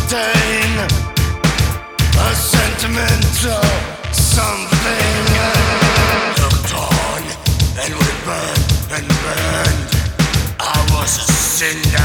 stain, a sentimental something. Looked on and we burned and burned. I was a sinner.